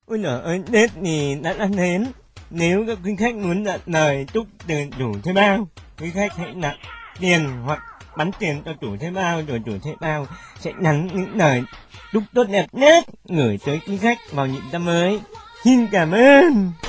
Ôi giời ơi, Tết thì đã đến. Nếu các quý khách muốn nhận lời chúc từ chủ thuê bao, quý khách hãy nạp tiền hoặc bắn tiền cho chủ thuê bao, rồi chủ thuê bao sẽ nhắn những lời chúc tốt đẹp nhất gửi tới quý khách vào những năm mới. Xin cảm ơn.